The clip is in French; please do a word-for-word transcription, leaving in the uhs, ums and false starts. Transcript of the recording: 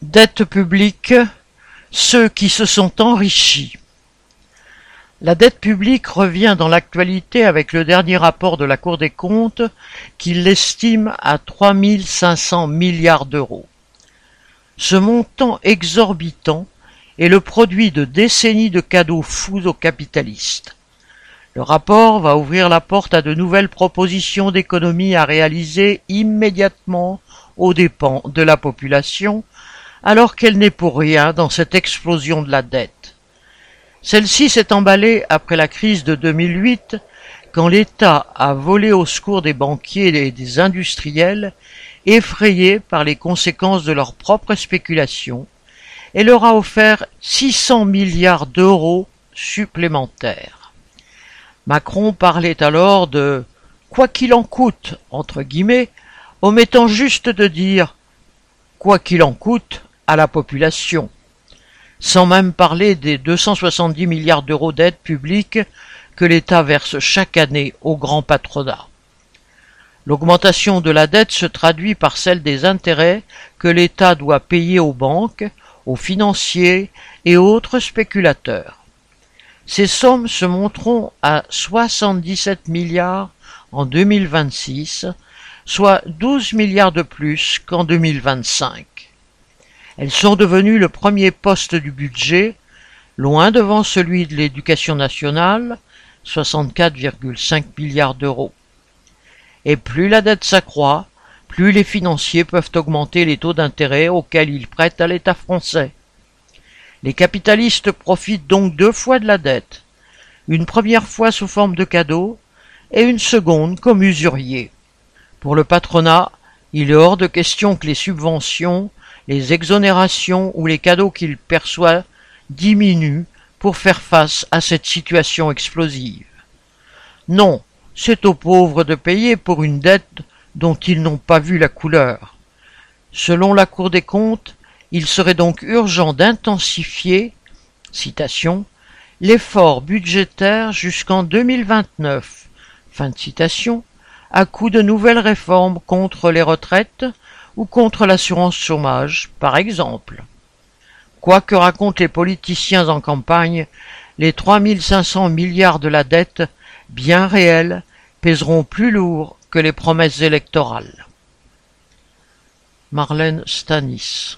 Dette publique, ceux qui se sont enrichis. La dette publique revient dans l'actualité avec le dernier rapport de la Cour des comptes qui l'estime à trois mille cinq cents milliards d'euros. Ce montant exorbitant est le produit de décennies de cadeaux fous aux capitalistes. Le rapport va ouvrir la porte à de nouvelles propositions d'économies à réaliser immédiatement aux dépens de la population, alors qu'elle n'est pour rien dans cette explosion de la dette. Celle-ci s'est emballée après la crise de deux mille huit, quand l'État a volé au secours des banquiers et des industriels, effrayés par les conséquences de leur propre spéculation, et leur a offert six cents milliards d'euros supplémentaires. Macron parlait alors de « quoi qu'il en coûte » entre guillemets, omettant juste de dire « quoi qu'il en coûte » à la population, sans même parler des deux cent soixante-dix milliards d'euros d'aide publique que l'État verse chaque année au grand patronat. L'augmentation de la dette se traduit par celle des intérêts que l'État doit payer aux banques, aux financiers et autres spéculateurs. Ces sommes se monteront à soixante-dix-sept milliards en deux mille vingt-six, soit douze milliards de plus qu'en deux mille vingt-cinq. Elles sont devenues le premier poste du budget, loin devant celui de l'éducation nationale, soixante-quatre virgule cinq milliards d'euros. Et plus la dette s'accroît, plus les financiers peuvent augmenter les taux d'intérêt auxquels ils prêtent à l'État français. Les capitalistes profitent donc deux fois de la dette, une première fois sous forme de cadeaux et une seconde comme usurier. Pour le patronat, il est hors de question que les subventions, les exonérations ou les cadeaux qu'il perçoit diminuent pour faire face à cette situation explosive. Non, c'est aux pauvres de payer pour une dette dont ils n'ont pas vu la couleur. Selon la Cour des comptes, il serait donc urgent d'intensifier, citation, l'effort budgétaire jusqu'en deux mille vingt-neuf, fin de citation, à coup de nouvelles réformes contre les retraites ou contre l'assurance chômage, par exemple. Quoi que racontent les politiciens en campagne, les trois mille cinq cents milliards de la dette, bien réels, pèseront plus lourd que les promesses électorales. Marlène Stanis.